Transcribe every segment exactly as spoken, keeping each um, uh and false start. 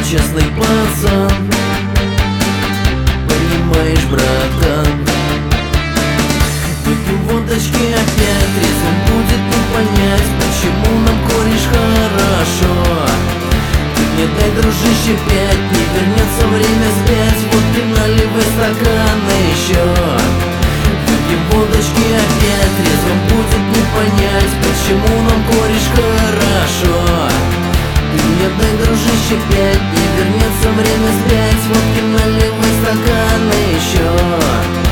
честный пацан, понимаешь, братан. Выпьем водочки опять, трезвым будет не понять, почему нам, кореш, хорошо. Ты мне дай, дружище, пять, не вернется время спять. Вот ты наливай стаканы еще. Выпьем водочки опять, трезвым будет не понять, почему нам, кореш, хорошо. Ты мне дай, дружище, пять, не вернется время спять. Вот ты наливай стаканы еще.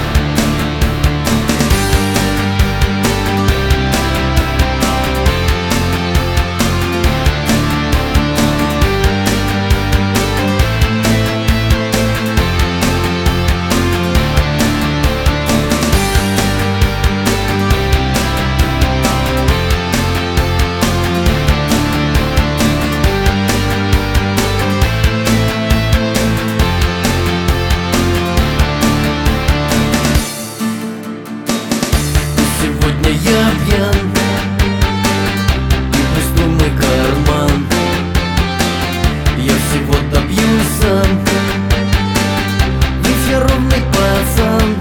Сегодня я пьян, и пустой мой карман. Я всего добьюсь сам, ведь я ровный пацан,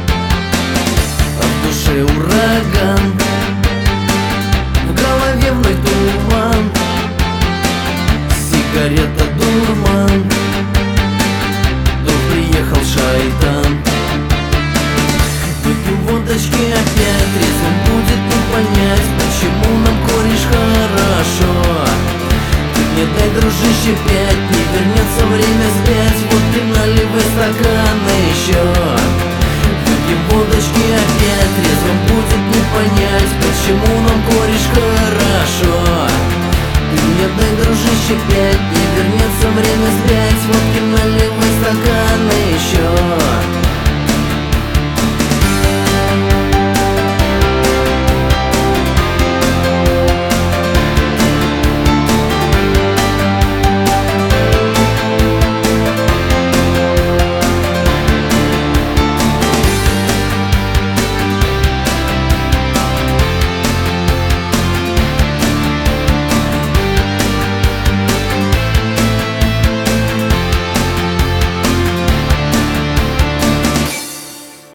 а в душе ураган, в голове вновь туман, сигарета дурман. Тут приехал шайтан. Выпьем водочки опять, трезвым будет не понять, почему нам, кореш, хорошо. Ты мне дай, дружище, пять, не вернется время спять. Вот ты наливай стаканы еще. Выпьем водочки опять, трезвым будет не понять, почему нам, кореш, хорошо. Ты мне дай, дружище, пять, не